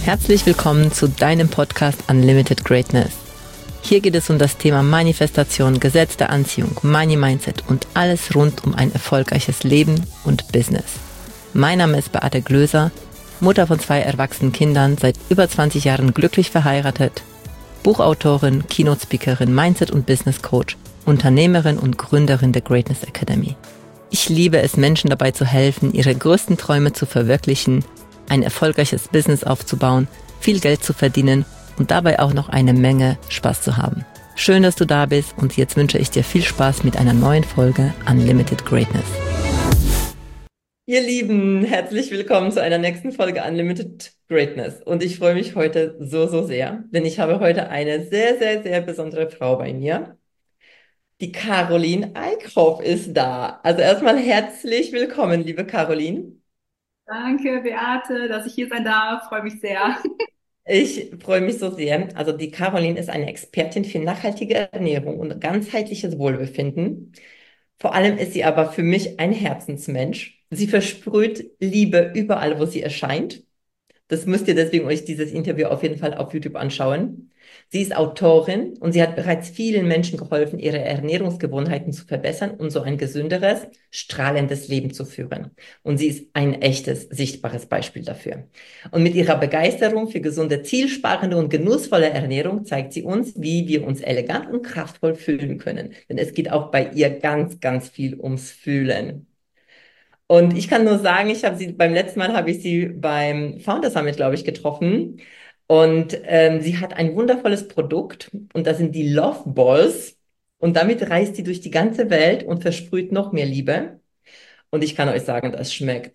Herzlich willkommen zu deinem Podcast Unlimited Greatness. Hier geht es um das Thema Manifestation, Gesetz der Anziehung, Money Mindset und alles rund um ein erfolgreiches Leben und Business. Mein Name ist Beate Glöser, Mutter von 2 erwachsenen Kindern, seit über 20 Jahren glücklich verheiratet, Buchautorin, Keynote-Speakerin, Mindset- und Business-Coach, Unternehmerin und Gründerin der Greatness Academy. Ich liebe es, Menschen dabei zu helfen, ihre größten Träume zu verwirklichen, ein erfolgreiches Business aufzubauen, viel Geld zu verdienen und dabei auch noch eine Menge Spaß zu haben. Schön, dass du da bist und jetzt wünsche ich dir viel Spaß mit einer neuen Folge Unlimited Greatness. Ihr Lieben, herzlich willkommen zu einer nächsten Folge Unlimited Greatness. Und ich freue mich heute so sehr, denn ich habe heute eine sehr besondere Frau bei mir. Die Caroline Eickhoff ist da. Also erstmal herzlich willkommen, liebe Caroline. Danke, Beate, dass ich hier sein darf. Freue mich sehr. Ich freue mich so sehr. Also die Caroline ist eine Expertin für nachhaltige Ernährung und ganzheitliches Wohlbefinden. Vor allem ist sie aber für mich ein Herzensmensch. Sie versprüht Liebe überall, wo sie erscheint. Das müsst ihr deswegen euch dieses Interview auf jeden Fall auf YouTube anschauen. Sie ist Autorin und sie hat bereits vielen Menschen geholfen, ihre Ernährungsgewohnheiten zu verbessern und so ein gesünderes, strahlendes Leben zu führen. Und sie ist ein echtes, sichtbares Beispiel dafür. Und mit ihrer Begeisterung für gesunde, zielsparende und genussvolle Ernährung zeigt sie uns, wie wir uns elegant und kraftvoll fühlen können. Denn es geht auch bei ihr ganz viel ums Fühlen. Und ich kann nur sagen, beim letzten Mal habe ich sie beim Founder Summit, glaube ich, getroffen. Und sie hat ein wundervolles Produkt und das sind die Love Balls. Und damit reist sie durch die ganze Welt und versprüht noch mehr Liebe. Und ich kann euch sagen, das schmeckt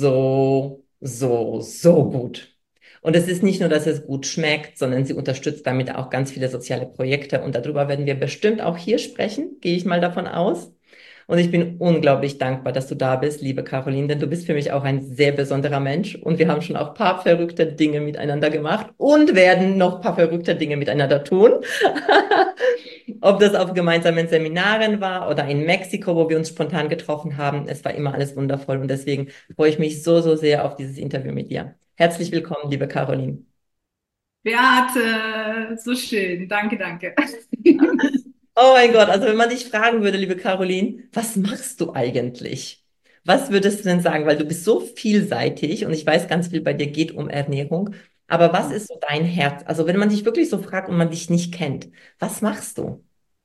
so gut. Und es ist nicht nur, dass es gut schmeckt, sondern sie unterstützt damit auch ganz viele soziale Projekte. Und darüber werden wir bestimmt auch hier sprechen, gehe ich mal davon aus. Und ich bin unglaublich dankbar, dass du da bist, liebe Caroline, denn du bist für mich auch ein sehr besonderer Mensch. Und wir haben schon auch ein paar verrückte Dinge miteinander gemacht und werden noch ein paar verrückte Dinge miteinander tun. Ob das auf gemeinsamen Seminaren war oder in Mexiko, wo wir uns spontan getroffen haben. Es war immer alles wundervoll und deswegen freue ich mich so sehr auf dieses Interview mit dir. Herzlich willkommen, liebe Caroline. Beate, so schön. Danke, danke. Oh mein Gott, also wenn man dich fragen würde, liebe Caroline, was machst du eigentlich? Was würdest du denn sagen? Weil du bist so vielseitig und ich weiß, ganz viel bei dir geht um Ernährung. Aber was ist so dein Herz? Also wenn man dich wirklich so fragt und man dich nicht kennt, was machst du?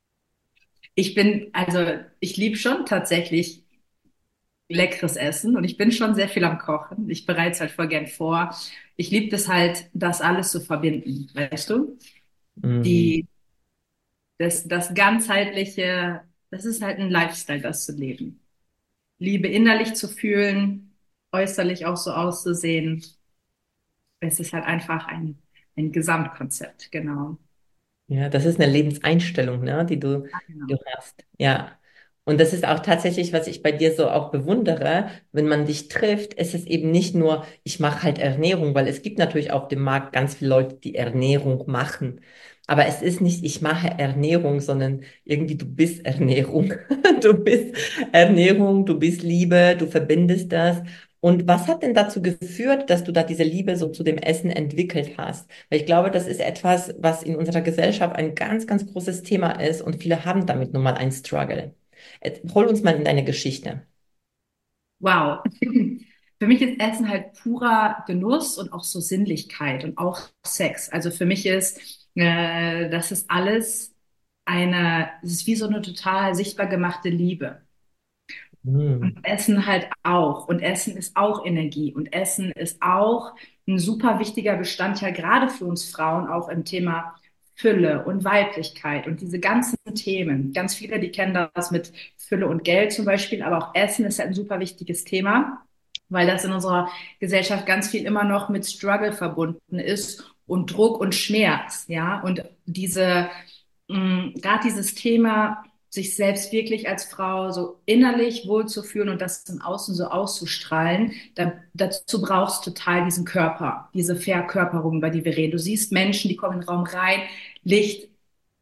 Ich liebe schon tatsächlich leckeres Essen und ich bin schon sehr viel am Kochen. Ich bereite es halt voll gern vor. Ich liebe das halt, das alles zu verbinden, weißt du? Mhm. Die, das ganzheitliche, das ist halt ein Lifestyle, das zu leben. Liebe innerlich zu fühlen, äußerlich auch so auszusehen. Es ist halt einfach ein Gesamtkonzept, genau. Ja, das ist eine Lebenseinstellung, ne, die du Genau. hast. Ja. Und das ist auch tatsächlich, was ich bei dir so auch bewundere, wenn man dich trifft, ist es eben nicht nur, ich mache halt Ernährung, weil es gibt natürlich auf dem Markt ganz viele Leute, die Ernährung machen. Aber es ist nicht, ich mache Ernährung, sondern irgendwie du bist Ernährung. Du bist Ernährung, du bist Liebe, du verbindest das. Und was hat denn dazu geführt, dass du da diese Liebe so zu dem Essen entwickelt hast? Weil ich glaube, das ist etwas, was in unserer Gesellschaft ein ganz großes Thema ist und viele haben damit nun mal einen Struggle. Jetzt, hol uns mal in deine Geschichte. Wow. Für mich ist Essen halt purer Genuss und auch so Sinnlichkeit und auch Sex. Also für mich das ist alles es ist wie so eine total sichtbar gemachte Liebe. Und Hm. Essen halt auch. Und Essen ist auch Energie. Und Essen ist auch ein super wichtiger Bestandteil, gerade für uns Frauen, auch im Thema Fülle und Weiblichkeit und diese ganzen Themen. Ganz viele, die kennen das mit Fülle und Geld zum Beispiel, aber auch Essen ist halt ein super wichtiges Thema, weil das in unserer Gesellschaft ganz viel immer noch mit Struggle verbunden ist und Druck und Schmerz, ja. Und gerade dieses Thema, sich selbst wirklich als Frau so innerlich wohlzufühlen und das im Außen so auszustrahlen, dazu brauchst du total diesen Körper, diese Verkörperung, über die wir reden. Du siehst Menschen, die kommen in den Raum rein, Licht,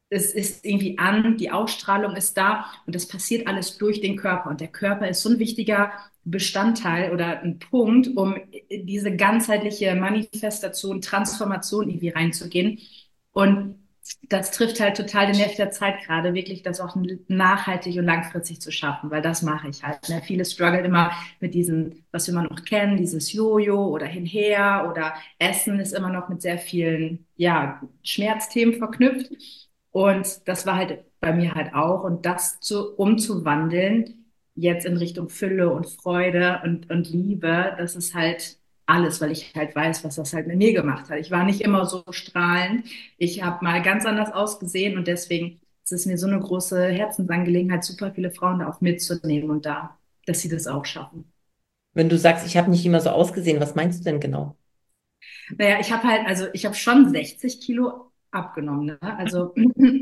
es ist irgendwie an, die Ausstrahlung ist da und das passiert alles durch den Körper. Und der Körper ist so ein wichtiger Bestandteil oder ein Punkt, um diese ganzheitliche Manifestation, Transformation irgendwie reinzugehen. Und das trifft halt total den Nerv der Zeit gerade, wirklich das auch nachhaltig und langfristig zu schaffen, weil das mache ich halt. Ne? Viele strugglen immer mit diesen, was wir immer noch kennen, dieses Jojo oder hinher oder Essen ist immer noch mit sehr vielen, ja, Schmerzthemen verknüpft. Und das war halt bei mir halt auch. Und das umzuwandeln, jetzt in Richtung Fülle und Freude und Liebe, das ist halt alles, weil ich halt weiß, was das halt mit mir gemacht hat. Ich war nicht immer so strahlend. Ich habe mal ganz anders ausgesehen und deswegen ist es mir so eine große Herzensangelegenheit, super viele Frauen da auch mitzunehmen und da, dass sie das auch schaffen. Wenn du sagst, ich habe nicht immer so ausgesehen, was meinst du denn genau? Naja, ich habe halt, also ich habe schon 60 Kilo abgenommen, ne? Also,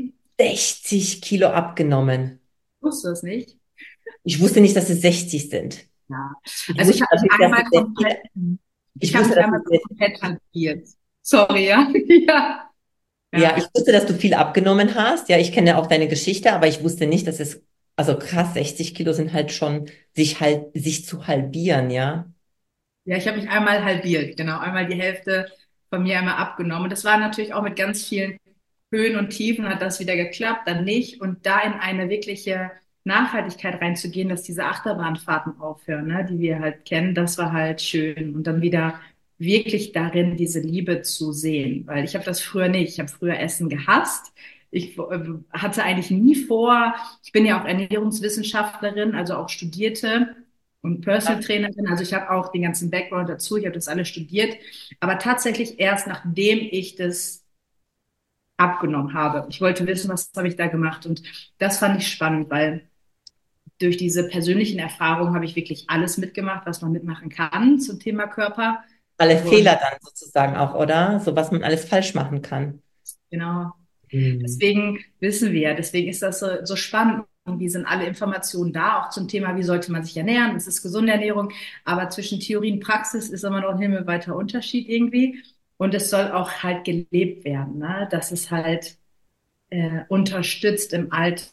60 Kilo abgenommen. wusste es nicht. Ich wusste nicht, dass es 60 sind. Ja. Ich Also ich wusste habe mich natürlich, dass einmal es sehr viel, komplett, ich ich habe wusste, mich dass einmal es sehr, komplett halbiert. Sorry, ja. Ja, ja, ich ja. wusste, dass du viel abgenommen hast. Ja, ich kenne auch deine Geschichte, aber ich wusste nicht, dass es, also krass, 60 Kilo sind halt schon, sich zu halbieren, ja. Ja, ich habe mich einmal halbiert, genau, einmal die Hälfte von mir einmal abgenommen. Und das war natürlich auch mit ganz vielen Höhen und Tiefen hat das wieder geklappt, dann nicht. Und da in eine wirkliche Nachhaltigkeit reinzugehen, dass diese Achterbahnfahrten aufhören, ne, die wir halt kennen, das war halt schön. Und dann wieder wirklich darin diese Liebe zu sehen, weil ich habe das früher nicht. Ich habe früher Essen gehasst. Ich hatte eigentlich nie vor, ich bin ja auch Ernährungswissenschaftlerin, also auch studierte und Personal Trainerin. Also ich habe auch den ganzen Background dazu, ich habe das alles studiert, aber tatsächlich erst nachdem ich das abgenommen habe. Ich wollte wissen, was habe ich da gemacht und das fand ich spannend, weil durch diese persönlichen Erfahrungen habe ich wirklich alles mitgemacht, was man mitmachen kann zum Thema Körper Alle und Fehler dann sozusagen auch, oder? So was man alles falsch machen kann. genau. Mhm. Deswegen wissen wir, deswegen ist das so spannend. Irgendwie sind alle Informationen da, auch zum Thema, wie sollte man sich ernähren, was ist gesunde Ernährung. Aber zwischen Theorie und Praxis ist immer noch ein himmelweiter Unterschied irgendwie. Und es soll auch halt gelebt werden, ne? Dass es halt unterstützt im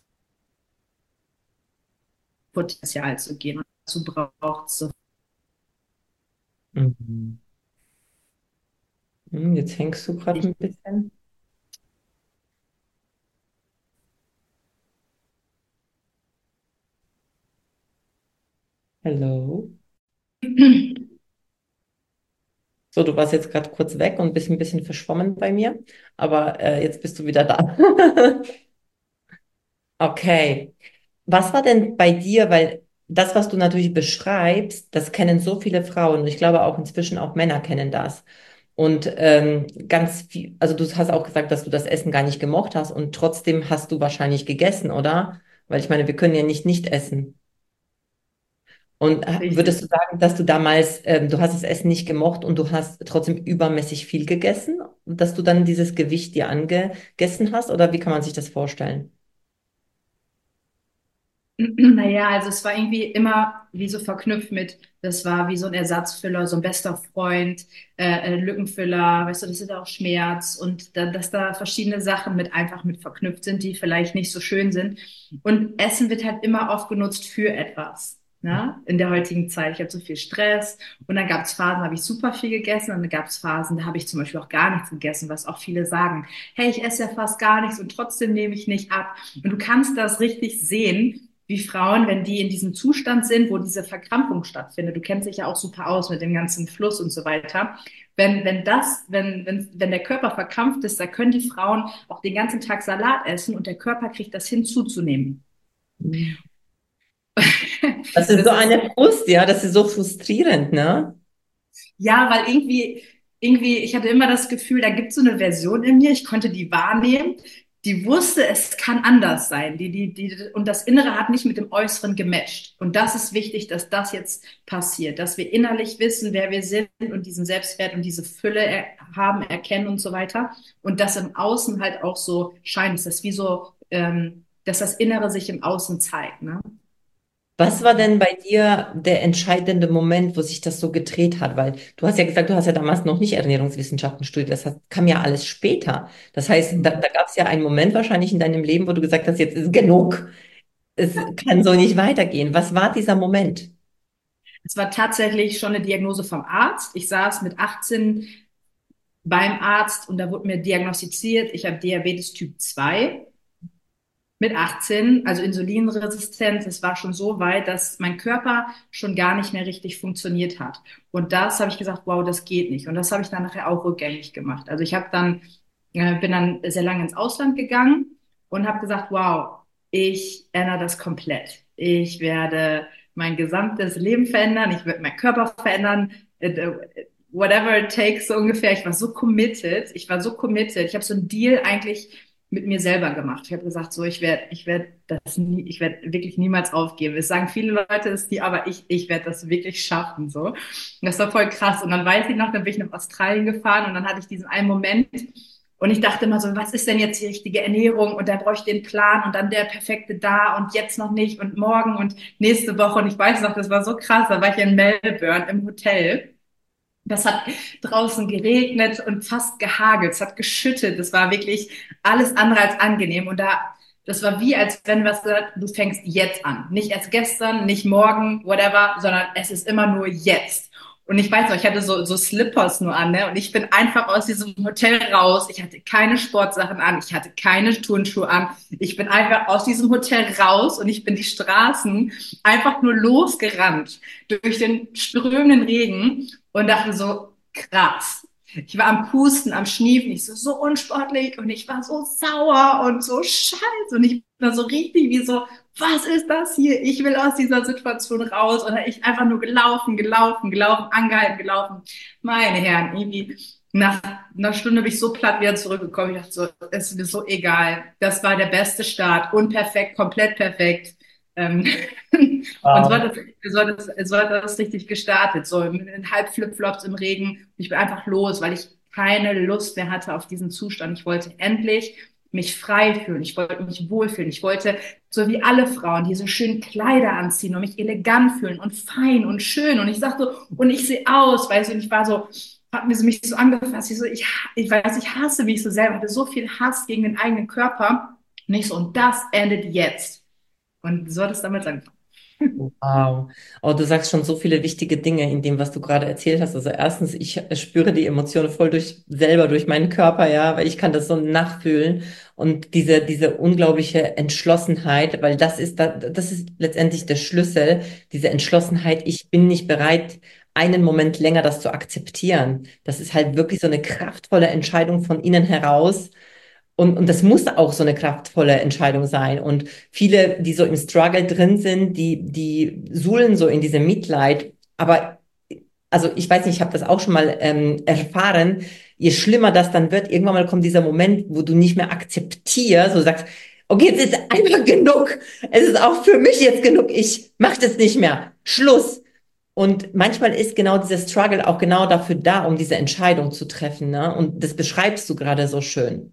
Altpotenzial zu gehen. Und dazu braucht es so. Mhm. Jetzt hängst du gerade ein bisschen. Hello. So, du warst jetzt gerade kurz weg und bist ein bisschen verschwommen bei mir, aber jetzt bist du wieder da. Okay. Was war denn bei dir, weil das, was du natürlich beschreibst, das kennen so viele Frauen und ich glaube auch inzwischen auch Männer kennen das. Und ganz viel, also du hast auch gesagt, dass du das Essen gar nicht gemocht hast und trotzdem hast du wahrscheinlich gegessen, oder? Weil ich meine, wir können ja nicht essen. Und Richtig. würdest du sagen, dass du damals, du hast das Essen nicht gemocht und du hast trotzdem übermäßig viel gegessen, dass du dann dieses Gewicht dir angegessen hast? Oder wie kann man sich das vorstellen? Naja, also es war irgendwie immer wie so verknüpft mit, das war wie so ein Ersatzfüller, so ein bester Freund, Lückenfüller, weißt du, das ist auch Schmerz und da, dass da verschiedene Sachen mit einfach mit verknüpft sind, die vielleicht nicht so schön sind. Und Essen wird halt immer oft genutzt für etwas. Ne? In der heutigen Zeit. Ich habe so viel Stress und dann gab es Phasen, da habe ich super viel gegessen und dann gab es Phasen, da habe ich zum Beispiel auch gar nichts gegessen, was auch viele sagen, hey, ich esse ja fast gar nichts und trotzdem nehme ich nicht ab. Und du kannst das richtig sehen, wie Frauen, wenn die in diesem Zustand sind, wo diese Verkrampfung stattfindet. Du kennst dich ja auch super aus mit dem ganzen Fluss und so weiter. Wenn der Körper verkrampft ist, da können die Frauen auch den ganzen Tag Salat essen und der Körper kriegt das hin zuzunehmen. Das ist so Das ist, eine Frust, ja, das ist so frustrierend, ne? ja, weil irgendwie, ich hatte immer das Gefühl, da gibt es so eine Version in mir, ich konnte die wahrnehmen, die wusste, es kann anders sein. Und das Innere hat nicht mit dem Äußeren gematcht. Und das ist wichtig, dass das jetzt passiert, dass wir innerlich wissen, wer wir sind und diesen Selbstwert und diese Fülle haben, erkennen und so weiter. Und das im Außen halt auch so scheint. Das ist wie so, dass das Innere sich im Außen zeigt, ne? Was war denn bei dir der entscheidende Moment, wo sich das so gedreht hat? Weil du hast ja gesagt, du hast ja damals noch nicht Ernährungswissenschaften studiert, kam ja alles später. Das heißt, da gab es ja einen Moment wahrscheinlich in deinem Leben, wo du gesagt hast, jetzt ist genug, es kann so nicht weitergehen. Was war dieser Moment? Es war tatsächlich schon eine Diagnose vom Arzt. Ich saß mit 18 beim Arzt und da wurde mir diagnostiziert, ich habe Diabetes Typ 2 mit 18, also Insulinresistenz. Es war schon so weit, dass mein Körper schon gar nicht mehr richtig funktioniert hat. Und das habe ich gesagt, wow, das geht nicht. Und das habe ich dann nachher auch rückgängig gemacht. Also ich habe dann, bin dann sehr lange ins Ausland gegangen und habe gesagt, wow, ich ändere das komplett. Ich werde mein gesamtes Leben verändern, ich werde meinen Körper verändern, whatever it takes, so ungefähr. Ich war so committed, Ich habe so einen Deal eigentlich mit mir selber gemacht. Ich habe gesagt, so ich werde wirklich niemals aufgeben. Es sagen viele Leute es die, aber ich werde das wirklich schaffen, so. Und das war voll krass. Und dann weiß ich noch, dann bin ich nach Australien gefahren und dann hatte ich diesen einen Moment und ich dachte immer so, was ist denn jetzt die richtige Ernährung? Und da brauche ich den Plan und dann der perfekte da und jetzt noch nicht und morgen und nächste Woche. Und ich weiß noch, das war so krass. Da war ich in Melbourne im Hotel. Das hat draußen geregnet und fast gehagelt. Es hat geschüttet. Das war wirklich alles andere als angenehm. Und das war wie, als wenn was sagt, du fängst jetzt an. Nicht erst gestern, nicht morgen, whatever, sondern es ist immer nur jetzt. Und ich weiß noch, ich hatte so Slippers nur an, ne? Und ich bin einfach aus diesem Hotel raus. Ich hatte keine Sportsachen an. Ich hatte keine Turnschuhe an. Ich bin einfach aus diesem Hotel raus und ich bin die Straßen einfach nur losgerannt durch den strömenden Regen und dachte so, krass. Ich war am Pusten, am Schniefen, ich so unsportlich und ich war so sauer und so scheiße und ich war so richtig wie so, was ist das hier? Ich will aus dieser Situation raus und ich einfach nur gelaufen, angehalten, gelaufen. Meine Herren, irgendwie nach einer Stunde bin ich so platt wieder zurückgekommen. Ich dachte so, es ist mir so egal. Das war der beste Start, unperfekt, komplett perfekt. Ähm, und Wow. so hat das richtig gestartet, so in halb Flipflops im Regen. Ich bin einfach los, weil ich keine Lust mehr hatte auf diesen Zustand. Ich wollte endlich mich frei fühlen. Ich wollte mich wohlfühlen. Ich wollte, so wie alle Frauen, diese schönen Kleider anziehen und mich elegant fühlen und fein und schön. Und ich sagte so, und ich sehe aus, weißt du, und ich war so, hat mir so mich so angefasst. Ich weiß, ich hasse mich so selber, hatte so viel Hass gegen den eigenen Körper. Und ich so, und das endet jetzt. Und so hat es damals angefangen. Wow. Oh, du sagst schon so viele wichtige Dinge in dem, was du gerade erzählt hast. Also erstens, ich spüre die Emotionen voll selber durch meinen Körper, ja, weil ich kann das so nachfühlen und diese unglaubliche Entschlossenheit, weil das ist letztendlich der Schlüssel, diese Entschlossenheit. Ich bin nicht bereit, einen Moment länger das zu akzeptieren. Das ist halt wirklich so eine kraftvolle Entscheidung von innen heraus. Und das muss auch so eine kraftvolle Entscheidung sein. Und viele, die so im Struggle drin sind, die suhlen so in diesem Mitleid. Aber also ich weiß nicht, ich habe das auch schon mal erfahren. Je schlimmer das dann wird, irgendwann mal kommt dieser Moment, wo du nicht mehr akzeptierst, wo du sagst, okay, jetzt ist einfach genug. Es ist auch für mich jetzt genug. Ich mache das nicht mehr. Schluss. Und manchmal ist genau dieser Struggle auch genau dafür da, um diese Entscheidung zu treffen. Ne? Und das beschreibst du gerade so schön.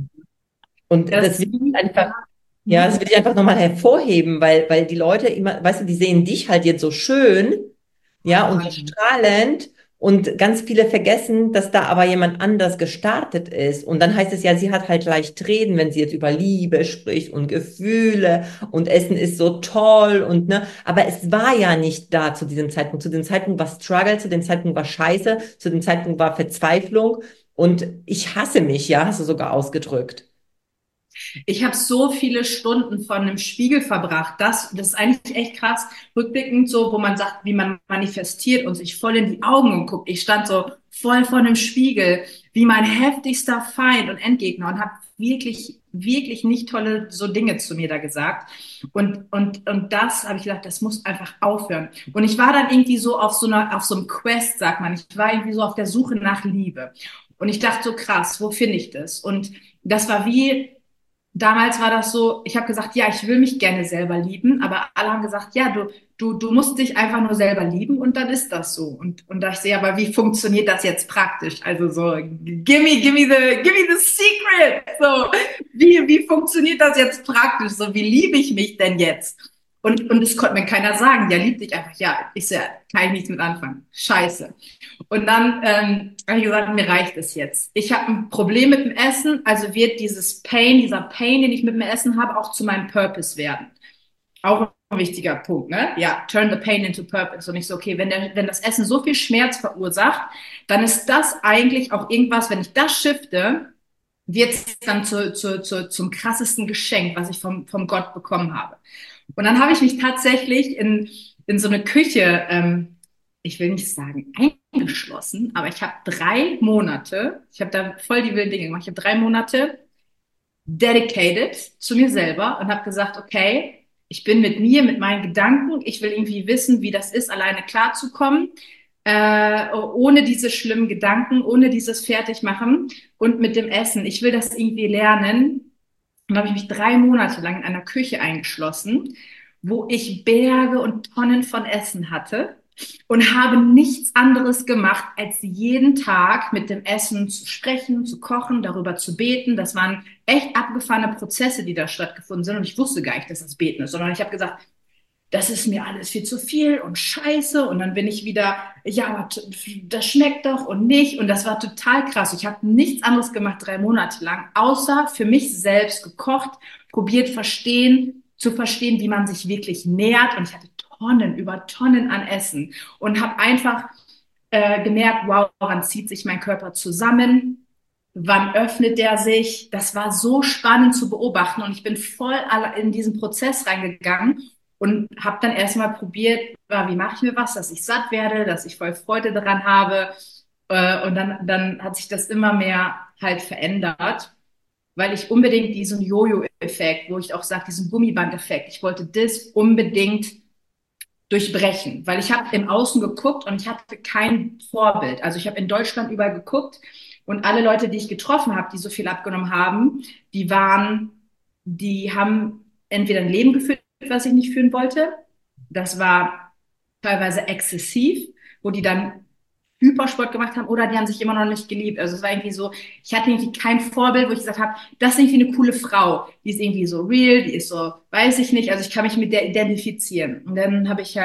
Und das Das, will ich einfach, ja. ja, das Hm? will ich einfach nochmal hervorheben, weil die Leute immer, weißt du, die sehen dich halt jetzt so schön, ja, und so Wahnsinn. strahlend und ganz viele vergessen, dass da aber jemand anders gestartet ist. Und dann heißt es ja, sie hat halt leicht reden, wenn sie jetzt über Liebe spricht und Gefühle und Essen ist so toll und ne, aber es war ja nicht da zu diesem Zeitpunkt. Zu dem Zeitpunkt war Struggle, zu dem Zeitpunkt war Scheiße, zu dem Zeitpunkt war Verzweiflung und ich hasse mich, ja, hast du sogar ausgedrückt. Ich habe so viele Stunden vor einem Spiegel verbracht. Das ist eigentlich echt krass. Rückblickend so, wo man sagt, wie man manifestiert und sich voll in die Augen guckt. Ich stand so voll vor einem Spiegel, wie mein heftigster Feind und Endgegner und habe wirklich nicht tolle so Dinge zu mir da gesagt. Und das habe ich gedacht, das muss einfach aufhören. Und ich war dann irgendwie so auf so einem Quest, sagt man. Ich war irgendwie so auf der Suche nach Liebe. Und ich dachte so krass, wo finde ich das? Und das war wie, damals war das so, ich habe gesagt, ja, ich will mich gerne selber lieben, aber alle haben gesagt, ja, du musst dich einfach nur selber lieben und dann ist das so. Und da ich sehe, aber wie funktioniert das jetzt praktisch? Also so, give me the secret. So, wie funktioniert das jetzt praktisch? So, wie liebe ich mich denn jetzt? Und das konnte mir keiner sagen. Der liebt dich einfach. Ja, ich so, ja, kann ich nichts mit anfangen. Scheiße. Und dann habe ich gesagt, mir reicht es jetzt. Ich habe ein Problem mit dem Essen, also wird dieser Pain, den ich mit dem Essen habe, auch zu meinem Purpose werden. Auch ein wichtiger Punkt, ne? Ja, turn the pain into purpose. Und ich so, okay, wenn das Essen so viel Schmerz verursacht, dann ist das eigentlich auch irgendwas, wenn ich das shifte, wird es dann zum krassesten Geschenk, was ich vom Gott bekommen habe. Und dann habe ich mich tatsächlich in so eine Küche, ich will nicht sagen eingeschlossen, aber ich habe 3 Monate, ich habe da voll die wilden Dinge gemacht, ich habe 3 Monate dedicated zu mir selber und habe gesagt, okay, ich bin mit mir, mit meinen Gedanken, ich will irgendwie wissen, wie das ist, alleine klarzukommen, ohne diese schlimmen Gedanken, ohne dieses Fertigmachen und mit dem Essen. Ich will das irgendwie lernen. Und da habe ich mich 3 Monate lang in einer Küche eingeschlossen, wo ich Berge und Tonnen von Essen hatte und habe nichts anderes gemacht, als jeden Tag mit dem Essen zu sprechen, zu kochen, darüber zu beten. Das waren echt abgefahrene Prozesse, die da stattgefunden sind. Und ich wusste gar nicht, dass das Beten ist, sondern ich habe gesagt, das ist mir alles viel zu viel und scheiße. Und dann bin ich wieder, ja, aber das schmeckt doch und nicht. Und das war total krass. Ich habe nichts anderes gemacht 3 Monate lang, außer für mich selbst gekocht, probiert zu verstehen, wie man sich wirklich nährt. Und ich hatte Tonnen über Tonnen an Essen und habe einfach gemerkt, wow, wann zieht sich mein Körper zusammen? Wann öffnet der sich? Das war so spannend zu beobachten und ich bin voll in diesen Prozess reingegangen und habe dann erstmal probiert, wie mache ich mir was, dass ich satt werde, dass ich voll Freude daran habe. Und dann hat sich das immer mehr halt verändert, weil ich unbedingt diesen Jojo-Effekt, wo ich auch sage, diesen Gummiband-Effekt, ich wollte das unbedingt durchbrechen, weil ich habe im Außen geguckt und ich hatte kein Vorbild. Also ich habe in Deutschland überall geguckt und alle Leute, die ich getroffen habe, die so viel abgenommen haben, die haben entweder ein Leben geführt, was ich nicht führen wollte. Das war teilweise exzessiv, wo die dann Hypersport gemacht haben oder die haben sich immer noch nicht geliebt. Also es war irgendwie so, ich hatte irgendwie kein Vorbild, wo ich gesagt habe, das ist irgendwie eine coole Frau. Die ist irgendwie so real, die ist so, weiß ich nicht, also ich kann mich mit der identifizieren. Und dann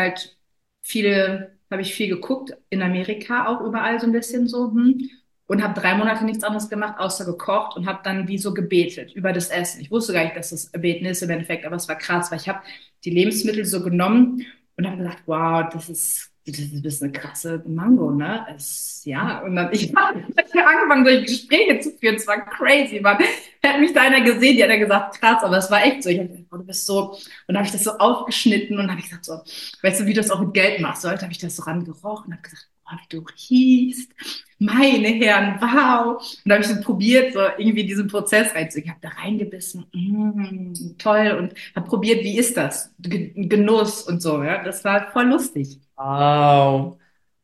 habe ich viel geguckt, in Amerika auch überall so ein bisschen so, und habe 3 Monate nichts anderes gemacht, außer gekocht und habe dann wie so gebetet über das Essen. Ich wusste gar nicht, dass das Beten ist im Endeffekt, aber es war krass, weil ich habe die Lebensmittel so genommen und habe gedacht, wow, das ist eine krasse Mango, ne? Ja, und dann ich habe angefangen, solche Gespräche zu führen. Es war crazy, man. Hätte mich da einer gesehen, die hat ja gesagt, krass, aber es war echt so. Ich hab gedacht, oh, du bist so. Und dann habe ich das so aufgeschnitten und habe ich gesagt, so, weißt du, wie du das auch mit Geld machst? So, heute habe ich das so rangerochen und habe gesagt, oh, wie du riechst. Meine Herren, wow. Und da habe ich so probiert, so irgendwie diesen Prozess reinzugehen. Ich habe da reingebissen, toll. Und habe probiert, wie ist das? Genuss und so, ja. Das war voll lustig. Wow.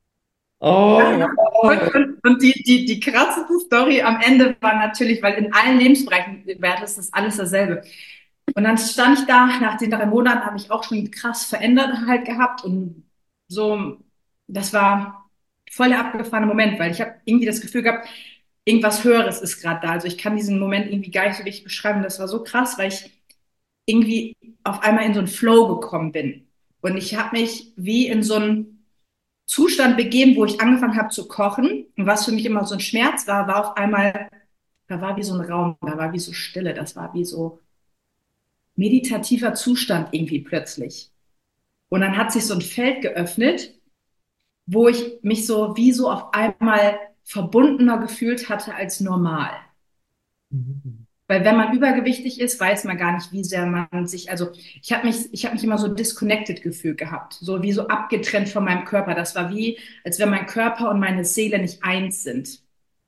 Oh, wow. Und die krasseste Story am Ende war natürlich, weil in allen Lebensbereichen wäre das alles dasselbe. Und dann stand ich da, nach den 3 Monaten habe ich auch schon krass verändert halt gehabt und so, das war voll der abgefahrene Moment, weil ich habe irgendwie das Gefühl gehabt, irgendwas Höheres ist gerade da. Also ich kann diesen Moment irgendwie gar nicht so richtig beschreiben. Das war so krass, weil ich irgendwie auf einmal in so einen Flow gekommen bin. Und ich habe mich wie in so einen Zustand begeben, wo ich angefangen habe zu kochen. Und was für mich immer so ein Schmerz war, war auf einmal, da war wie so ein Raum, da war wie so Stille, das war wie so meditativer Zustand irgendwie plötzlich. Und dann hat sich so ein Feld geöffnet, wo ich mich so wie so auf einmal verbundener gefühlt hatte als normal. Mhm. Weil wenn man übergewichtig ist, weiß man gar nicht, wie sehr man sich, also ich habe mich immer so disconnected gefühlt gehabt, so wie so abgetrennt von meinem Körper. Das war wie, als wenn mein Körper und meine Seele nicht eins sind.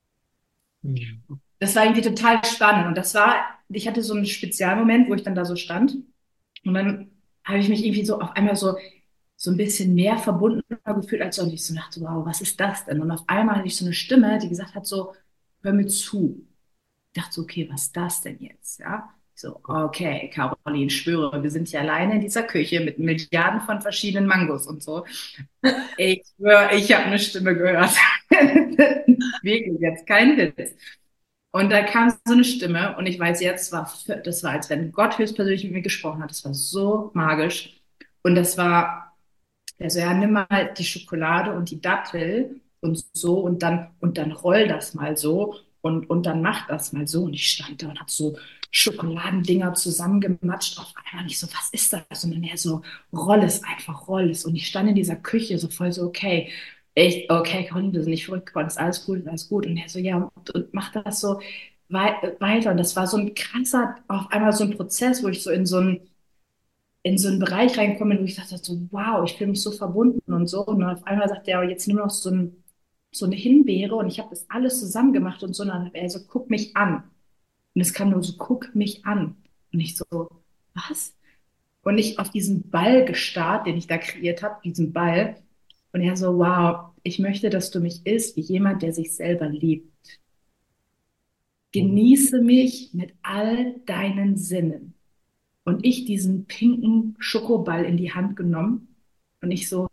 Mhm. Das war irgendwie total spannend. Und ich hatte so einen Spezialmoment, wo ich dann da so stand. Und dann habe ich mich irgendwie so auf einmal so ein bisschen mehr verbundener gefühlt, als so. Und ich so dachte, wow, was ist das denn? Und auf einmal hatte ich so eine Stimme, die gesagt hat so, hör mir zu. Ich dachte so, okay, was ist das denn jetzt? Ja, so, okay, Caroline, ich schwöre, wir sind hier alleine in dieser Küche mit Milliarden von verschiedenen Mangos und so. Ich schwöre, ich habe eine Stimme gehört. Wirklich, jetzt kein Witz. Und da kam so eine Stimme und ich weiß jetzt, das war, als wenn Gott höchstpersönlich mit mir gesprochen hat. Das war so magisch. Und das war, also ja, nimm mal die Schokolade und die Dattel und so und dann roll das mal so und dann mach das mal so. Und ich stand da und hab so Schokoladendinger zusammengematscht. Auf einmal nicht so, was ist das? Und dann er so, roll es einfach, roll es. Und ich stand in dieser Küche so voll so, okay, ich, okay, Conny, du bist nicht verrückt geworden, ist alles gut, ist alles gut. Und er so, ja, und mach das so weiter. Und das war so ein krasser, auf einmal so ein Prozess, wo ich so in so einen Bereich reinkomme, wo ich dachte so, wow, ich fühle mich so verbunden und so. Und dann auf einmal sagt er, jetzt nur noch so eine Himbeere und ich habe das alles zusammen gemacht und so. Und dann hat er so, guck mich an. Und es kam nur so, guck mich an. Und ich so, was? Und ich auf diesen Ball gestarrt, den ich da kreiert habe, diesen Ball. Und er so, wow, ich möchte, dass du mich isst wie jemand, der sich selber liebt. Genieße mich mit all deinen Sinnen. Und ich diesen pinken Schokoball in die Hand genommen und ich so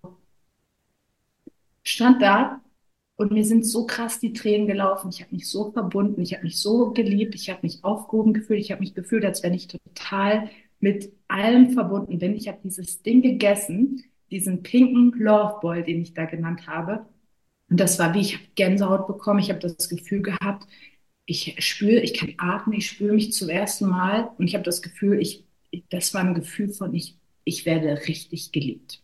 stand da und mir sind so krass die Tränen gelaufen. Ich habe mich so verbunden, ich habe mich so geliebt, ich habe mich aufgehoben gefühlt, ich habe mich gefühlt, als wenn ich total mit allem verbunden bin. Ich habe dieses Ding gegessen, diesen pinken Loveball, den ich da genannt habe. Und das war wie, ich habe Gänsehaut bekommen, ich habe das Gefühl gehabt, ich spüre, ich kann atmen, ich spüre mich zum ersten Mal und ich habe das Gefühl, das war ein Gefühl von, ich werde richtig geliebt.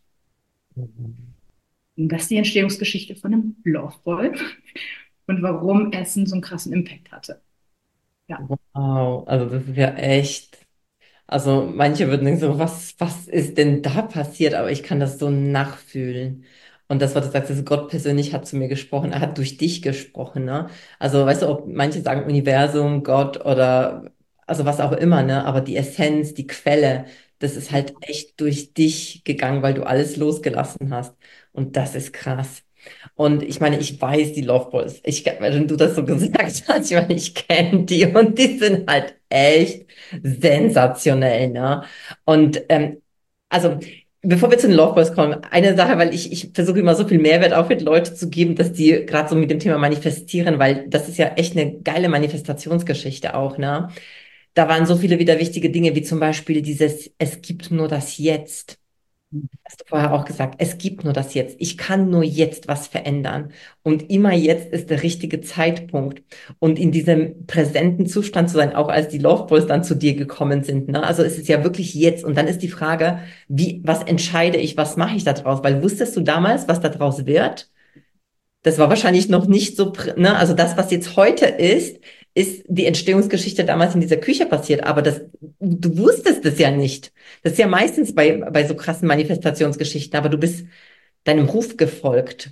Mhm. Und das ist die Entstehungsgeschichte von dem Loveball und warum Essen so einen krassen Impact hatte. Ja. Wow, also das ist ja echt. Also manche würden denken so, was ist denn da passiert? Aber ich kann das so nachfühlen. Und das, was du sagst, also Gott persönlich hat zu mir gesprochen, er hat durch dich gesprochen, ne? Also weißt du, ob manche sagen Universum, Gott oder also was auch immer, ne? Aber die Essenz, die Quelle, das ist halt echt durch dich gegangen, weil du alles losgelassen hast. Und das ist krass. Und ich meine, ich weiß, die Loveboys, wenn du das so gesagt hast, ich meine, ich kenne die und die sind halt echt sensationell, ne? Und also, bevor wir zu den Loveboys kommen, eine Sache, weil ich versuche immer so viel Mehrwert auch mit Leute zu geben, dass die gerade so mit dem Thema manifestieren, weil das ist ja echt eine geile Manifestationsgeschichte auch, ne? Da waren so viele wieder wichtige Dinge, wie zum Beispiel dieses, es gibt nur das Jetzt. Hast du vorher auch gesagt, es gibt nur das Jetzt. Ich kann nur jetzt was verändern. Und immer jetzt ist der richtige Zeitpunkt. Und in diesem präsenten Zustand zu sein, auch als die Loveballs dann zu dir gekommen sind. Ne? Also es ist ja wirklich jetzt. Und dann ist die Frage, was entscheide ich, was mache ich da draus? Weil wusstest du damals, was da draus wird? Das war wahrscheinlich noch nicht so, ne? Also das, was jetzt heute ist die Entstehungsgeschichte damals in dieser Küche passiert. Aber du wusstest es ja nicht. Das ist ja meistens bei so krassen Manifestationsgeschichten, aber du bist deinem Ruf gefolgt.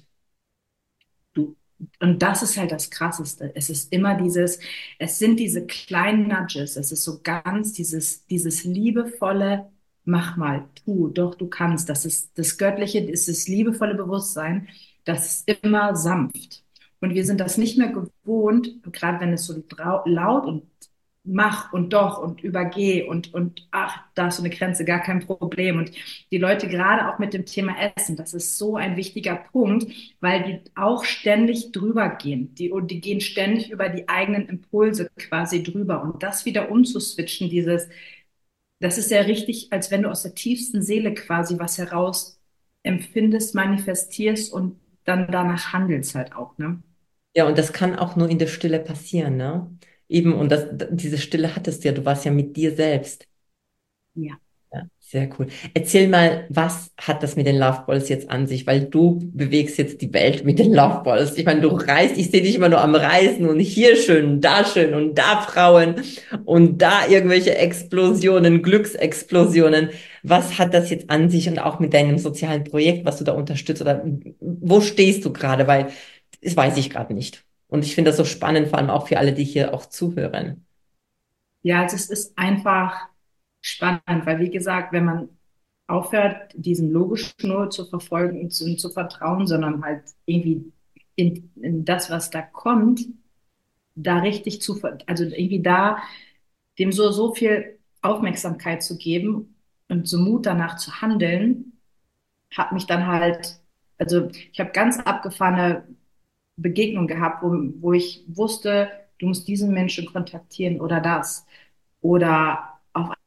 Du, und das ist halt das Krasseste. Es ist immer es sind diese kleinen Nudges, es ist so ganz dieses liebevolle, mach mal, tu, doch, du kannst. Das ist das Göttliche, ist das liebevolle Bewusstsein, das ist immer sanft. Und wir sind das nicht mehr gewohnt, gerade wenn es so laut und mach und doch und übergeh und ach, da ist so eine Grenze, gar kein Problem. Und die Leute gerade auch mit dem Thema Essen, das ist so ein wichtiger Punkt, weil die auch ständig drüber gehen. Und die gehen ständig über die eigenen Impulse quasi drüber. Und das wieder umzuswitchen, das ist ja richtig, als wenn du aus der tiefsten Seele quasi was heraus empfindest, manifestierst und dann danach handelst halt auch, ne? Ja, und das kann auch nur in der Stille passieren, ne? Eben, und diese Stille hattest du ja, du warst ja mit dir selbst. Ja. Ja, sehr cool. Erzähl mal, was hat das mit den Loveballs jetzt an sich? Weil du bewegst jetzt die Welt mit den Loveballs. Ich meine, du reist, ich sehe dich immer nur am Reisen und hier schön und da Frauen und da irgendwelche Explosionen, Glücksexplosionen. Was hat das jetzt an sich und auch mit deinem sozialen Projekt, was du da unterstützt oder wo stehst du gerade? Weil das weiß ich gerade nicht. Und ich finde das so spannend, vor allem auch für alle, die hier auch zuhören. Ja, also es ist einfach spannend, weil wie gesagt, wenn man aufhört, diesen logischen nur zu verfolgen und zu vertrauen, sondern halt irgendwie in das, was da kommt, da richtig also irgendwie da dem so viel Aufmerksamkeit zu geben und so Mut danach zu handeln, hat mich dann halt, also ich habe ganz abgefahrene Begegnungen gehabt, wo ich wusste, du musst diesen Menschen kontaktieren oder das. Oder auf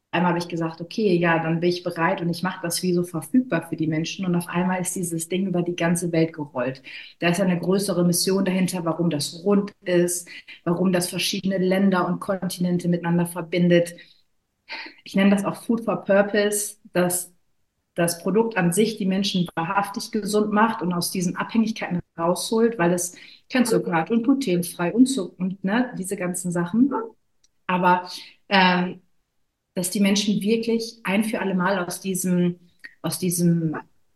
einmal habe ich gesagt, okay, ja, dann bin ich bereit und ich mache das wie so verfügbar für die Menschen. Und auf einmal ist dieses Ding über die ganze Welt gerollt. Da ist eine größere Mission dahinter, warum das rund ist, warum das verschiedene Länder und Kontinente miteinander verbindet. Ich nenne das auch Food for Purpose, dass das Produkt an sich die Menschen wahrhaftig gesund macht und aus diesen Abhängigkeiten rausholt, weil es kein Zucker hat und glutenfrei und so und ne, diese ganzen Sachen. Aber dass die Menschen wirklich ein für alle Mal aus diesem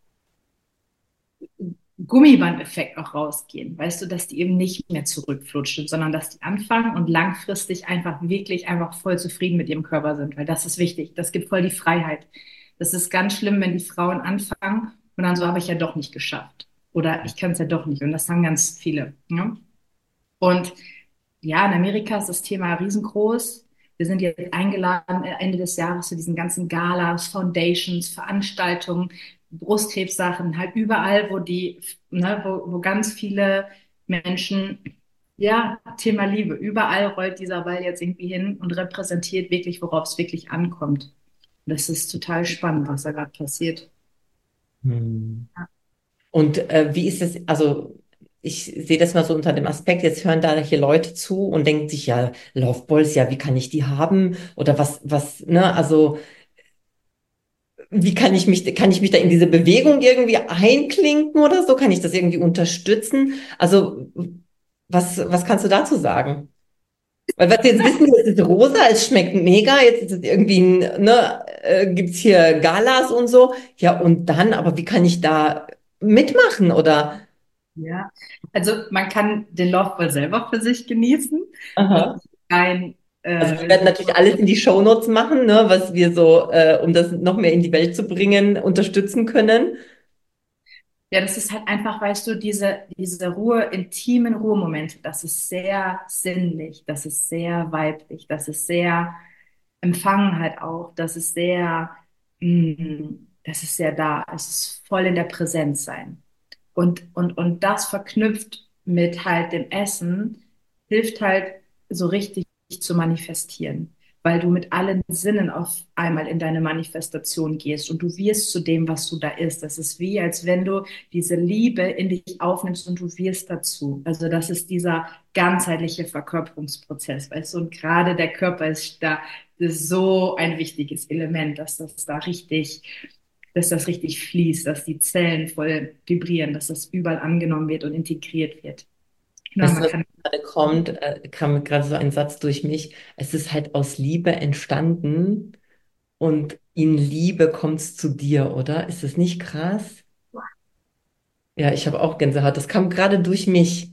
Gummibandeffekt auch rausgehen. Weißt du, dass die eben nicht mehr zurückflutschen, sondern dass die anfangen und langfristig einfach wirklich einfach voll zufrieden mit ihrem Körper sind, weil das ist wichtig. Das gibt voll die Freiheit. Das ist ganz schlimm, wenn die Frauen anfangen und dann so habe ich ja doch nicht geschafft. Oder ich kann es ja doch nicht. Und das sagen ganz viele. Ne? Und ja, in Amerika ist das Thema riesengroß. Wir sind jetzt eingeladen Ende des Jahres zu diesen ganzen Galas, Foundations, Veranstaltungen, Brustkrebssachen, halt überall, wo wo ganz viele Menschen, ja, Thema Liebe, überall rollt dieser Ball jetzt irgendwie hin und repräsentiert wirklich, worauf es wirklich ankommt. Und das ist total spannend, was da gerade passiert. Hm. Und wie ist es, also ich sehe das mal so unter dem Aspekt, jetzt hören da hier Leute zu und denken sich, ja, Laufballs, ja, wie kann ich die haben? Oder ne, also wie kann ich mich da in diese Bewegung irgendwie einklinken oder so? Kann ich das irgendwie unterstützen? Also, was kannst du dazu sagen? Weil was wir jetzt wissen, es ist rosa, es schmeckt mega, jetzt ist es irgendwie, ne, gibt's hier Galas und so. Ja, und dann, aber wie kann ich da mitmachen oder? Ja, also man kann den Laufball selber für sich genießen. Das Aha. ist kein, Also wir werden natürlich alles in die Shownotes machen, ne, was wir so, um das noch mehr in die Welt zu bringen, unterstützen können. ja, das ist halt einfach, weißt du, diese Ruhe, intimen Ruhemomente, das ist sehr sinnlich, das ist sehr weiblich, das ist sehr empfangen halt auch, das ist sehr da, es ist voll in der Präsenz sein. Und das verknüpft mit halt dem Essen, hilft halt so richtig zu manifestieren, weil du mit allen Sinnen auf einmal in deine Manifestation gehst und du wirst zu dem, was du da isst. Das ist wie, als wenn du diese Liebe in dich aufnimmst und du wirst dazu. Also das ist dieser ganzheitliche Verkörperungsprozess, weißt du, und gerade der Körper ist da, das ist so ein wichtiges Element, dass das richtig fließt, dass die Zellen voll vibrieren, dass das überall angenommen wird und integriert wird. Na, Weißt du, man was kann, gerade kommt, kam mir gerade so ein Satz durch mich. Es ist halt aus Liebe entstanden und in Liebe kommt es zu dir, oder? Ist das nicht krass? Ja, ich habe auch Gänsehaut. Das kam gerade durch mich.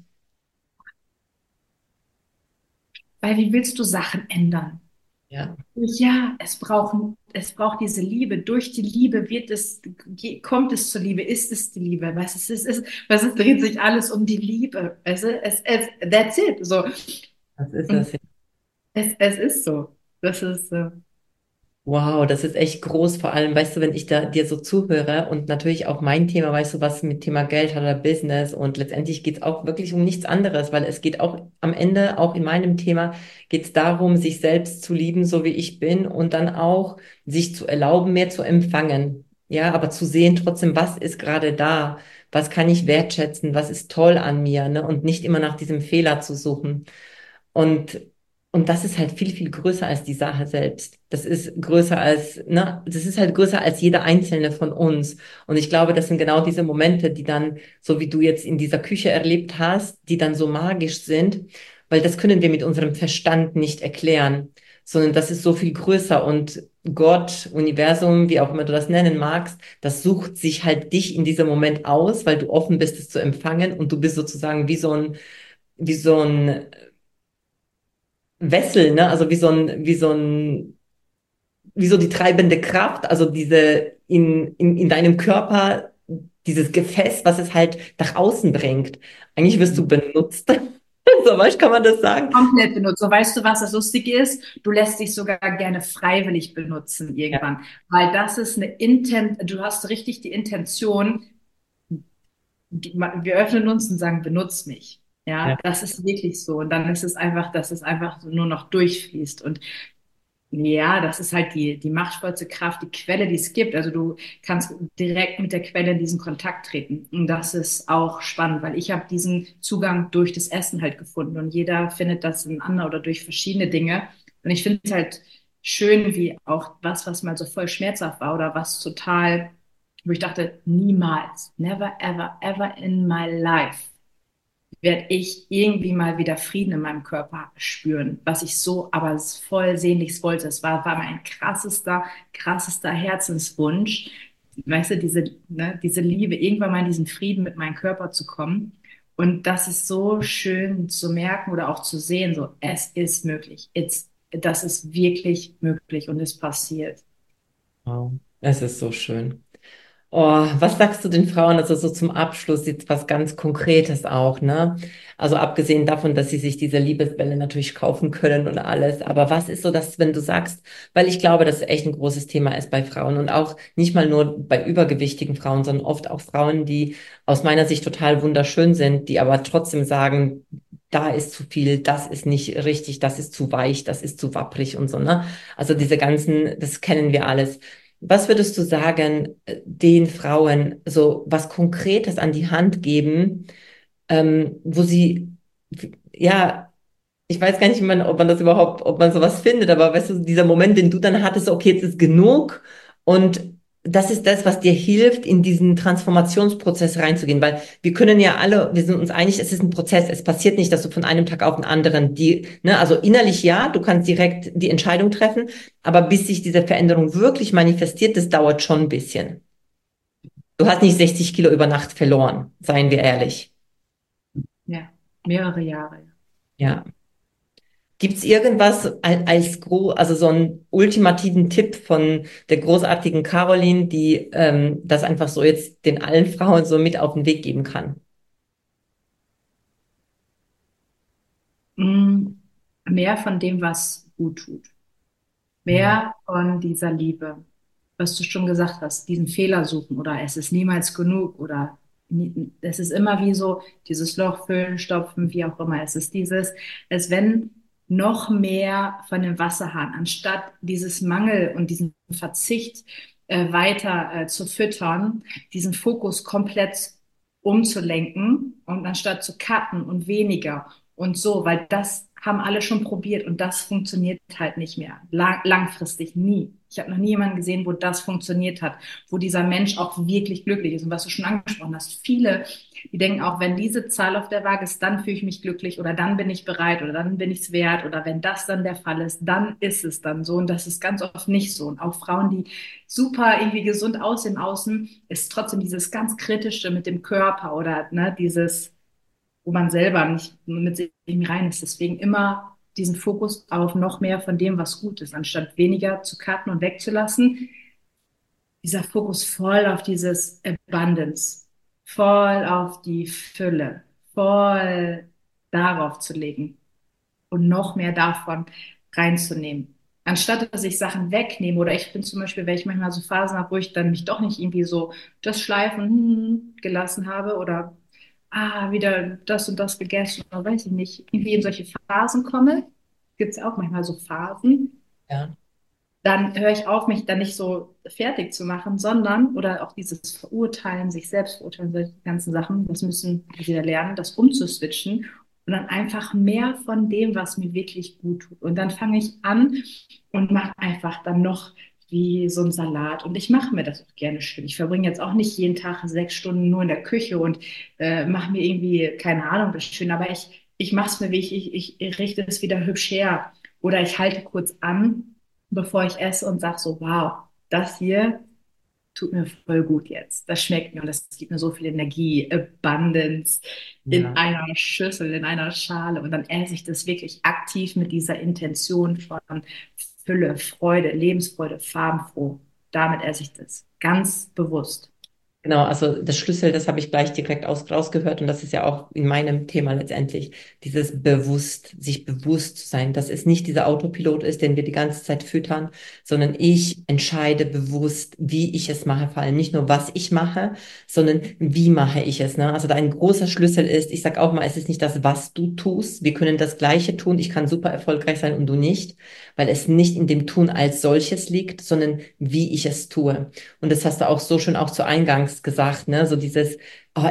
weil wie willst du Sachen ändern? Ja, Ja, es braucht diese Liebe. Durch die Liebe kommt es zur Liebe, ist es die Liebe. Es dreht sich alles um die Liebe. That's it. So. das ist Und es. Ja. es ist so. Das ist, Wow, das ist echt groß. Vor allem, weißt du, wenn ich da dir so zuhöre und natürlich auch mein Thema, weißt du, was mit Thema Geld hat oder Business und letztendlich geht es auch wirklich um nichts anderes, weil es geht auch am Ende, auch in meinem Thema, geht es darum, sich selbst zu lieben, so wie ich bin und dann auch sich zu erlauben, mehr zu empfangen. Ja, aber zu sehen trotzdem, was ist gerade da? Was kann ich wertschätzen? Was ist toll an mir? Ne? Und nicht immer nach diesem Fehler zu suchen. Und und das ist halt viel, viel größer als die Sache selbst. Das ist größer als, ne, das ist halt größer als jeder einzelne von uns. Und ich glaube, das sind genau diese Momente, die dann, so wie du jetzt in dieser Küche erlebt hast, die dann so magisch sind, weil das können wir mit unserem Verstand nicht erklären, sondern das ist so viel größer und Gott, Universum, wie auch immer du das nennen magst, das sucht sich halt dich in diesem Moment aus, weil du offen bist, es zu empfangen und du bist sozusagen wie so ein Wessel, ne? Also wie so die treibende Kraft, also diese in deinem Körper, dieses Gefäß, was es halt nach außen bringt. Eigentlich wirst du benutzt. So weißt, kann man das sagen? komplett benutzt. So, weißt du, was das Lustige ist? Du lässt dich sogar gerne freiwillig benutzen Ja, irgendwann, weil das ist du hast richtig die Intention, wir öffnen uns und sagen, benutz mich. Ja, ja. das ist wirklich so. Und dann ist es einfach, dass es einfach so nur noch durchfließt. Und Ja, das ist halt die machtvollste Kraft, die Quelle, die es gibt. Also du kannst direkt mit der Quelle in diesen Kontakt treten. Und das ist auch spannend, weil ich habe diesen Zugang durch das Essen halt gefunden. Und jeder findet das in anderen oder durch verschiedene Dinge. Und ich finde es halt schön, wie auch was mal so voll schmerzhaft war oder was total, wo ich dachte, niemals, never, ever, ever in my life werde ich irgendwie mal wieder Frieden in meinem Körper spüren, was ich so aber voll sehnlichst wollte. Es war mein krassester Herzenswunsch, weißt du, diese Liebe, irgendwann mal in diesen Frieden mit meinem Körper zu kommen. Und das ist so schön zu merken oder auch zu sehen, so, es ist möglich. Das ist wirklich möglich und es passiert. Wow. Es ist so schön. Oh, was sagst du den Frauen, also so zum Abschluss jetzt was ganz Konkretes auch, ne? Also abgesehen davon, dass sie sich diese Liebesbälle natürlich kaufen können und alles, aber was ist so das, wenn du sagst, weil ich glaube, dass es echt ein großes Thema ist bei Frauen und auch nicht mal nur bei übergewichtigen Frauen, sondern oft auch Frauen, die aus meiner Sicht total wunderschön sind, die aber trotzdem sagen, da ist zu viel, das ist nicht richtig, das ist zu weich, das ist zu wapprig und so, ne? Also diese ganzen, das kennen wir alles. Was würdest du sagen, den Frauen so was Konkretes an die Hand geben, wo sie, ja, ich weiß gar nicht, ob man das überhaupt, ob man sowas findet, aber weißt du, dieser Moment, den du dann hattest, so, okay, jetzt ist genug und das ist das, was dir hilft, in diesen Transformationsprozess reinzugehen, weil wir können ja alle, wir sind uns einig, es ist ein Prozess, es passiert nicht, dass du von einem Tag auf den anderen ne, also innerlich ja, du kannst direkt die Entscheidung treffen, aber bis sich diese Veränderung wirklich manifestiert, das dauert schon ein bisschen. Du hast nicht 60 Kilo über Nacht verloren, seien wir ehrlich. Ja, mehrere Jahre. Ja. Gibt es irgendwas also so einen ultimativen Tipp von der großartigen Caroline, die das einfach so jetzt den allen Frauen so mit auf den Weg geben kann? Mm, Mehr von dem, was gut tut. Mhm. Mehr von dieser Liebe, was du schon gesagt hast, diesen Fehler suchen oder es ist niemals genug oder es ist immer wie so dieses Loch füllen, stopfen, wie auch immer. Es ist als wenn noch mehr von dem Wasserhahn, anstatt dieses Mangel und diesen Verzicht weiter zu füttern, diesen Fokus komplett umzulenken und anstatt zu cutten und weniger und so, weil das haben alle schon probiert und das funktioniert halt nicht mehr. Langfristig nie. Ich habe noch nie jemanden gesehen, wo das funktioniert hat, wo dieser Mensch auch wirklich glücklich ist. Und was du schon angesprochen hast, viele, die denken auch, wenn diese Zahl auf der Waage ist, dann fühle ich mich glücklich oder dann bin ich bereit oder dann bin ich es wert oder wenn das dann der Fall ist, dann ist es dann so. Und das ist ganz oft nicht so. Und auch Frauen, die super irgendwie gesund aussehen außen, ist trotzdem dieses ganz Kritische mit dem Körper oder ne, dieses wo man selber nicht mit sich rein ist. Deswegen immer diesen Fokus auf noch mehr von dem, was gut ist, anstatt weniger zu cutten und wegzulassen. Dieser Fokus voll auf dieses Abundance, voll auf die Fülle, voll darauf zu legen und noch mehr davon reinzunehmen. Anstatt dass ich Sachen wegnehme oder ich bin zum Beispiel, wenn ich manchmal so Phasen habe, wo ich dann mich doch nicht irgendwie so das Schleifen gelassen habe oder wieder das und das gegessen oder weiß ich nicht, irgendwie in solche Phasen komme, gibt es auch manchmal so Phasen, Ja. dann höre ich auf, mich dann nicht so fertig zu machen, sondern, oder auch dieses Verurteilen, sich selbst verurteilen, solche ganzen Sachen, das müssen wir wieder lernen, das umzuswitchen und dann einfach mehr von dem, was mir wirklich gut tut. Und dann fange ich an und mache einfach dann noch wie so ein Salat. Und ich mache mir das auch gerne schön. Ich verbringe jetzt auch nicht jeden Tag 6 Stunden nur in der Küche und mache mir irgendwie, keine Ahnung, das schön, aber ich mache es mir wie ich richte es wieder hübsch her. Oder ich halte kurz an bevor ich esse und sage so, wow, das hier tut mir voll gut jetzt. Das schmeckt mir und das gibt mir so viel Energie, Abundance in Ja. einer Schüssel, in einer Schale. Und dann esse ich das wirklich aktiv mit dieser Intention von Fülle, Freude, Lebensfreude, farbenfroh. Damit esse ich das ganz bewusst. Genau, also das Schlüssel, das habe ich gleich direkt rausgehört und das ist ja auch in meinem Thema letztendlich, dieses sich bewusst zu sein, dass es nicht dieser Autopilot ist, den wir die ganze Zeit füttern, sondern ich entscheide bewusst, wie ich es mache, vor allem nicht nur, was ich mache, sondern wie mache ich es, ne? Also da ein großer Schlüssel ist, ich sage auch mal, es ist nicht das, was du tust, wir können das Gleiche tun, ich kann super erfolgreich sein und du nicht, weil es nicht in dem Tun als solches liegt, sondern wie ich es tue. Und das hast du auch so schön auch zu Eingangs gesagt, ne? So dieses, oh,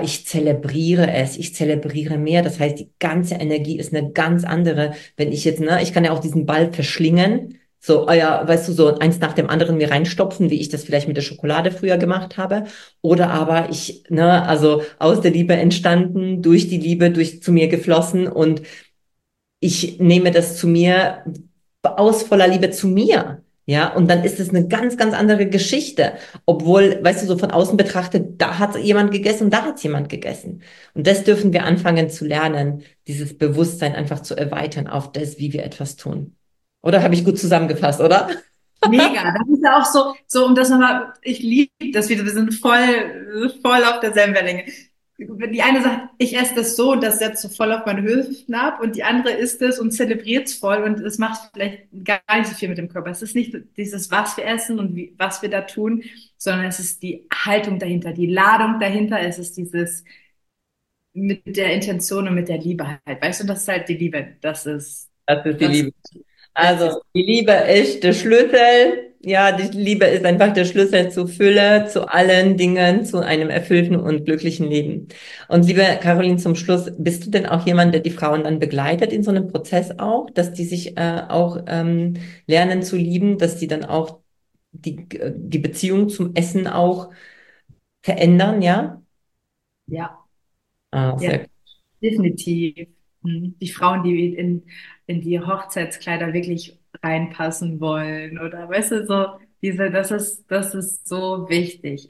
ich zelebriere mehr. Das heißt, die ganze Energie ist eine ganz andere. Wenn ich jetzt, ne, ich kann ja auch diesen Ball verschlingen, so, oh ja, weißt du, so eins nach dem anderen mir reinstopfen, wie ich das vielleicht mit der Schokolade früher gemacht habe. Oder aber ich, ne, also aus der Liebe entstanden, durch die Liebe, durch zu mir geflossen und ich nehme das zu mir aus voller Liebe zu mir. Ja, und dann ist es eine ganz, ganz andere Geschichte. Obwohl, weißt du, so von außen betrachtet, da hat jemand gegessen und da hat jemand gegessen. Und das dürfen wir anfangen zu lernen, dieses Bewusstsein einfach zu erweitern auf das, wie wir etwas tun. Oder habe ich gut zusammengefasst, oder? Mega, das ist ja auch so um das nochmal, ich liebe das wieder, wir sind voll auf derselben Wellenlänge. Die eine sagt, ich esse das so und das setzt so voll auf meine Hüften ab und die andere isst es und zelebriert es voll und es macht vielleicht gar nicht so viel mit dem Körper. Es ist nicht dieses, was wir essen und was wir da tun, sondern es ist die Haltung dahinter, die Ladung dahinter, es ist dieses mit der Intention und mit der Liebe halt. Weißt du, das ist halt die Liebe. Das ist die Das, Liebe. das Also, ist, die Liebe ist der Schlüssel. Ja, die Liebe ist einfach der Schlüssel zur Fülle, zu allen Dingen, zu einem erfüllten und glücklichen Leben. Und liebe Caroline, zum Schluss, bist du denn auch jemand, der die Frauen dann begleitet in so einem Prozess auch, dass die sich auch lernen zu lieben, dass die dann auch die Beziehung zum Essen auch verändern, ja? ja, Ah, ja. sehr Definitiv. Die Frauen, die in die Hochzeitskleider wirklich reinpassen wollen oder weißt du, so das ist so wichtig.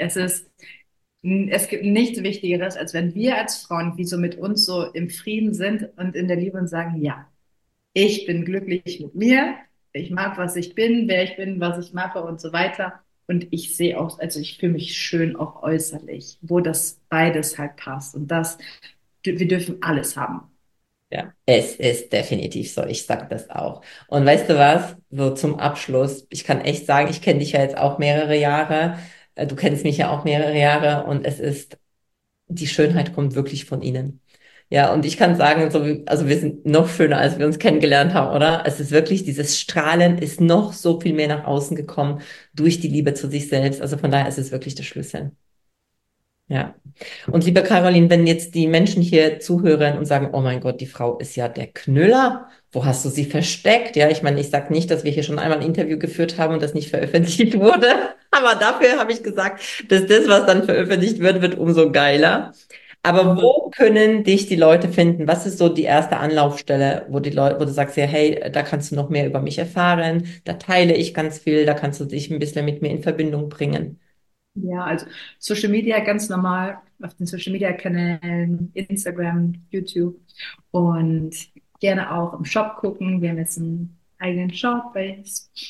Es gibt nichts Wichtigeres, als wenn wir als Frauen wie so mit uns so im Frieden sind und in der Liebe und sagen, ja, ich bin glücklich mit mir, ich mag, was ich bin, wer ich bin, was ich mache und so weiter. Und ich sehe auch, also ich fühle mich schön auch äußerlich, wo das beides halt passt. Und wir dürfen alles haben. Ja, es ist definitiv so. Ich sag das auch. Und weißt du was? So zum Abschluss. Ich kann echt sagen, ich kenne dich ja jetzt auch mehrere Jahre. Du kennst mich ja auch mehrere Jahre und die Schönheit kommt wirklich von ihnen. Ja, und ich kann sagen, also wir sind noch schöner, als wir uns kennengelernt haben, oder? Es ist wirklich, dieses Strahlen ist noch so viel mehr nach außen gekommen durch die Liebe zu sich selbst. Also von daher ist es wirklich der Schlüssel. Ja. Und liebe Caroline, wenn jetzt die Menschen hier zuhören und sagen, oh mein Gott, die Frau ist ja der Knüller, wo hast du sie versteckt? Ja, ich meine, ich sage nicht, dass wir hier schon einmal ein Interview geführt haben und das nicht veröffentlicht wurde, aber dafür habe ich gesagt, dass das, was dann veröffentlicht wird, wird umso geiler. Aber wo können dich die Leute finden? Was ist so die erste Anlaufstelle, wo die Leute, wo du sagst, ja, hey, da kannst du noch mehr über mich erfahren, da teile ich ganz viel, da kannst du dich ein bisschen mit mir in Verbindung bringen. Ja, also Social Media ganz normal auf den Social Media Kanälen, Instagram, YouTube und gerne auch im Shop gucken. Wir haben jetzt einen eigenen Shop bei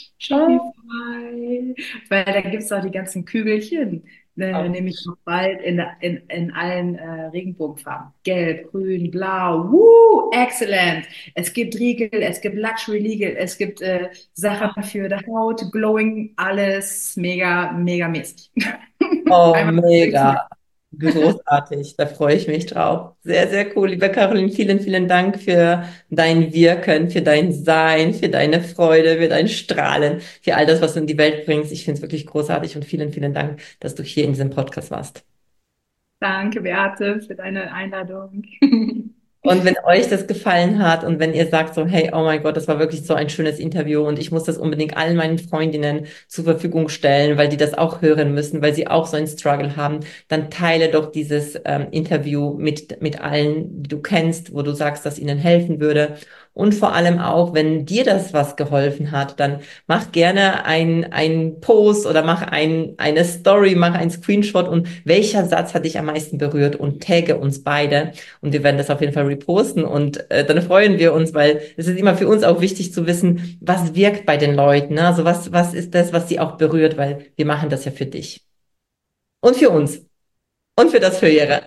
Shopify, weil da gibt es auch die ganzen Kügelchen, nämlich noch bald in allen Regenbogenfarben. Gelb, grün, blau, excellent. Es gibt Riegel, es gibt Luxury-Riegel, es gibt Sachen für die Haut, Glowing, alles mega, mega mäßig. Oh, Einmal mega. Großartig. Da freue ich mich drauf. Sehr, sehr cool. Liebe Caroline, vielen, vielen Dank für dein Wirken, für dein Sein, für deine Freude, für dein Strahlen, für all das, was du in die Welt bringst. Ich finde es wirklich großartig und vielen, vielen Dank, dass du hier in diesem Podcast warst. Danke, Beate, für deine Einladung. Und wenn euch das gefallen hat und wenn ihr sagt so, hey, oh mein Gott, das war wirklich so ein schönes Interview und ich muss das unbedingt allen meinen Freundinnen zur Verfügung stellen, weil die das auch hören müssen, weil sie auch so einen Struggle haben, dann teile doch dieses Interview mit allen, die du kennst, wo du sagst, dass ihnen helfen würde. Und vor allem auch, wenn dir das was geholfen hat, dann mach gerne ein Post oder mach eine Story, mach ein Screenshot und welcher Satz hat dich am meisten berührt und tagge uns beide. Und wir werden das auf jeden Fall reposten und dann freuen wir uns, weil es ist immer für uns auch wichtig zu wissen, was wirkt bei den Leuten, ne? Also was ist das, was sie auch berührt, weil wir machen das ja für dich und für uns. und für das Höhere.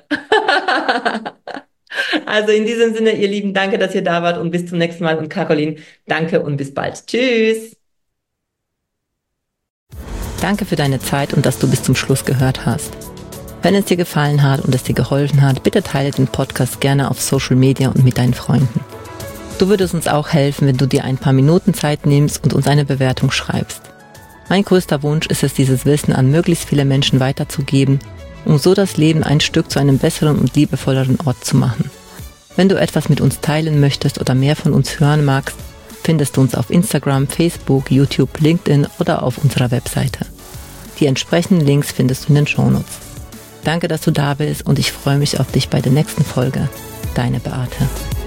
Also in diesem Sinne, ihr Lieben, danke, dass ihr da wart und bis zum nächsten Mal. Und Caroline, danke und bis bald. Tschüss. Danke für deine Zeit und dass du bis zum Schluss gehört hast. Wenn es dir gefallen hat und es dir geholfen hat, bitte teile den Podcast gerne auf Social Media und mit deinen Freunden. Du würdest uns auch helfen, wenn du dir ein paar Minuten Zeit nimmst und uns eine Bewertung schreibst. Mein größter Wunsch ist es, dieses Wissen an möglichst viele Menschen weiterzugeben, um so das Leben ein Stück zu einem besseren und liebevolleren Ort zu machen. Wenn du etwas mit uns teilen möchtest oder mehr von uns hören magst, findest du uns auf Instagram, Facebook, YouTube, LinkedIn oder auf unserer Webseite. Die entsprechenden Links findest du in den Shownotes. Danke, dass du da bist und ich freue mich auf dich bei der nächsten Folge. Deine Beate.